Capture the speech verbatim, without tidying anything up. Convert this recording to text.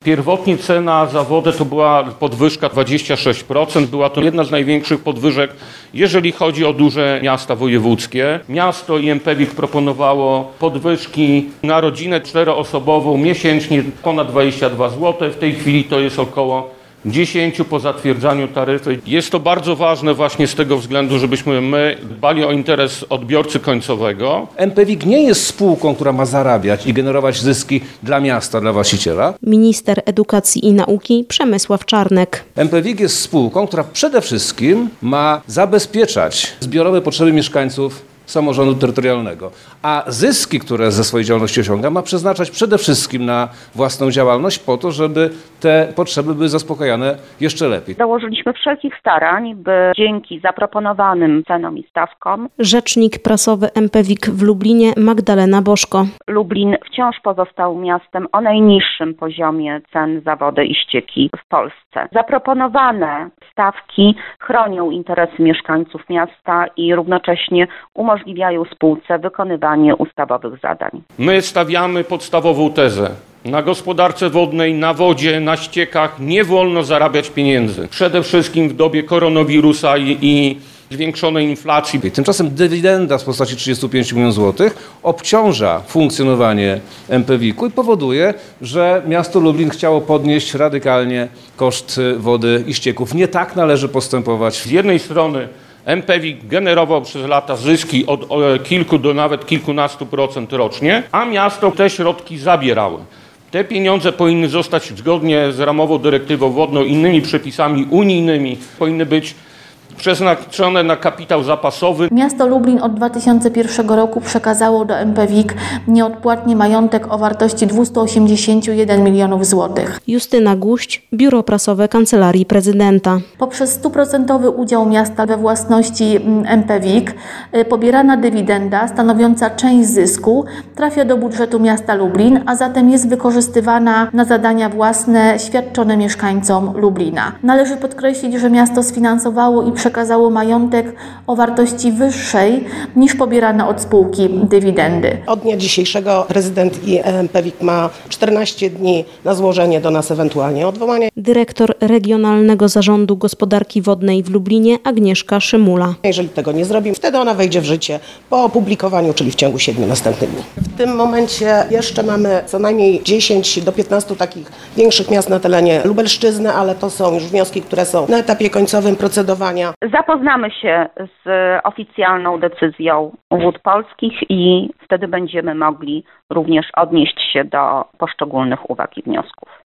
Pierwotnie cena za wodę to była podwyżka dwadzieścia sześć procent. Była to jedna z największych podwyżek, jeżeli chodzi o duże miasta wojewódzkie. Miasto i MPWiK proponowało podwyżki na rodzinę czteroosobową miesięcznie ponad dwadzieścia dwa złote. W tej chwili to jest około dziesięć po zatwierdzaniu taryfy. Jest to bardzo ważne właśnie z tego względu, żebyśmy my dbali o interes odbiorcy końcowego. MPWiK nie jest spółką, która ma zarabiać i generować zyski dla miasta, dla właściciela. Minister Edukacji i Nauki Przemysław Czarnek. MPWiK jest spółką, która przede wszystkim ma zabezpieczać zbiorowe potrzeby mieszkańców samorządu terytorialnego, a zyski, które ze swojej działalności osiąga, ma przeznaczać przede wszystkim na własną działalność po to, żeby te potrzeby były zaspokajane jeszcze lepiej. Dołożyliśmy wszelkich starań, by dzięki zaproponowanym cenom i stawkom Rzecznik prasowy MPWiK w Lublinie Magdalena Bożko. Lublin wciąż pozostał miastem o najniższym poziomie cen za wodę i ścieki w Polsce. Zaproponowane stawki chronią interesy mieszkańców miasta i równocześnie umożliwiają spółce wykonywanie ustawowych zadań. My stawiamy podstawową tezę. Na gospodarce wodnej, na wodzie, na ściekach nie wolno zarabiać pieniędzy. Przede wszystkim w dobie koronawirusa i, i zwiększonej inflacji. Tymczasem dywidenda w postaci trzydziestu pięciu milionów złotych obciąża funkcjonowanie MPWiK-u i powoduje, że miasto Lublin chciało podnieść radykalnie koszt wody i ścieków. Nie tak należy postępować. Z jednej strony MPWiK generował przez lata zyski od kilku do nawet kilkunastu procent rocznie, a miasto te środki zabierało. Te pieniądze powinny zostać zgodnie z ramową dyrektywą wodną, innymi przepisami unijnymi, powinny być przeznaczone na kapitał zapasowy. Miasto Lublin od dwa tysiące pierwszego roku przekazało do MPWiK nieodpłatnie majątek o wartości dwieście osiemdziesiąt jeden milionów złotych. Justyna Guść, Biuro Prasowe Kancelarii Prezydenta. Poprzez stuprocentowy udział miasta we własności MPWiK pobierana dywidenda stanowiąca część zysku trafia do budżetu miasta Lublin, a zatem jest wykorzystywana na zadania własne świadczone mieszkańcom Lublina. Należy podkreślić, że miasto sfinansowało i przekazało majątek o wartości wyższej niż pobierane od spółki dywidendy. Od dnia dzisiejszego prezydent i MPWiK ma czternaście dni na złożenie do nas ewentualnie odwołania. Dyrektor Regionalnego Zarządu Gospodarki Wodnej w Lublinie Agnieszka Szymula. Jeżeli tego nie zrobimy, wtedy ona wejdzie w życie po opublikowaniu, czyli w ciągu siedmiu następnych dni. W tym momencie jeszcze mamy co najmniej dziesięć do piętnastu takich większych miast na terenie Lubelszczyzny, ale to są już wnioski, które są na etapie końcowym procedowania. Zapoznamy się z oficjalną decyzją Wód Polskich i wtedy będziemy mogli również odnieść się do poszczególnych uwag i wniosków.